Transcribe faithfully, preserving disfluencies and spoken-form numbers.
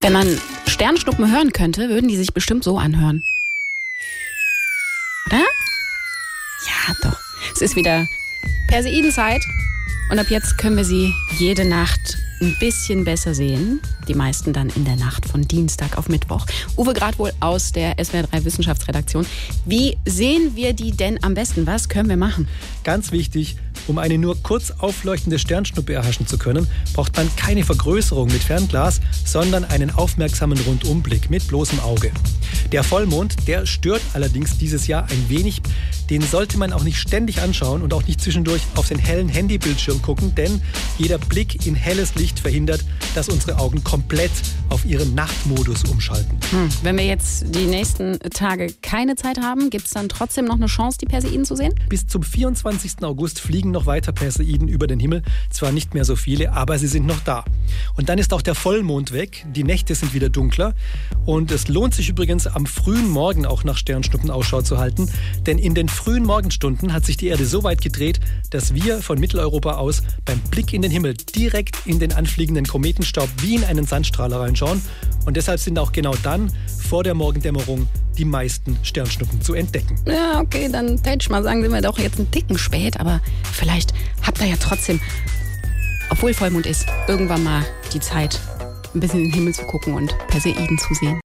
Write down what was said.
Wenn man Sternschnuppen hören könnte, würden die sich bestimmt so anhören. Oder? Ja, doch. Es ist wieder Perseidenzeit und ab jetzt können wir sie jede Nacht ein bisschen besser sehen. Die meisten dann in der Nacht von Dienstag auf Mittwoch. Uwe Gradwohl aus der S W R drei Wissenschaftsredaktion. Wie sehen wir die denn am besten? Was können wir machen? Ganz wichtig, um eine nur kurz aufleuchtende Sternschnuppe erhaschen zu können, braucht man keine Vergrößerung mit Fernglas, sondern einen aufmerksamen Rundumblick mit bloßem Auge. Der Vollmond, der stört allerdings dieses Jahr ein wenig. Den sollte man auch nicht ständig anschauen und auch nicht zwischendurch auf den hellen Handybildschirm gucken, denn jeder Blick in helles Licht verhindert, dass unsere Augen komplett auf ihren Nachtmodus umschalten. Hm. Wenn wir jetzt die nächsten Tage keine Zeit haben, gibt es dann trotzdem noch eine Chance, die Perseiden zu sehen? Bis zum vierundzwanzigsten August fliegen noch weiter Perseiden über den Himmel. Zwar nicht mehr so viele, aber sie sind noch da. Und dann ist auch der Vollmond weg. Die Nächte sind wieder dunkler. Und es lohnt sich übrigens, am frühen Morgen auch nach Sternschnuppen Ausschau zu halten. Denn in den frühen Morgenstunden hat sich die Erde so weit gedreht, dass wir von Mitteleuropa aus beim Blick in den Himmel direkt in den anfliegenden Kometenstaub wie in einen Sandstrahler reinschauen. Und deshalb sind auch genau dann, vor der Morgendämmerung, die meisten Sternschnuppen zu entdecken. Ja, okay, dann würde ich mal sagen, sind wir doch jetzt einen Ticken spät. Aber vielleicht habt ihr ja trotzdem, obwohl Vollmond ist, irgendwann mal die Zeit, ein bisschen in den Himmel zu gucken und Perseiden zu sehen.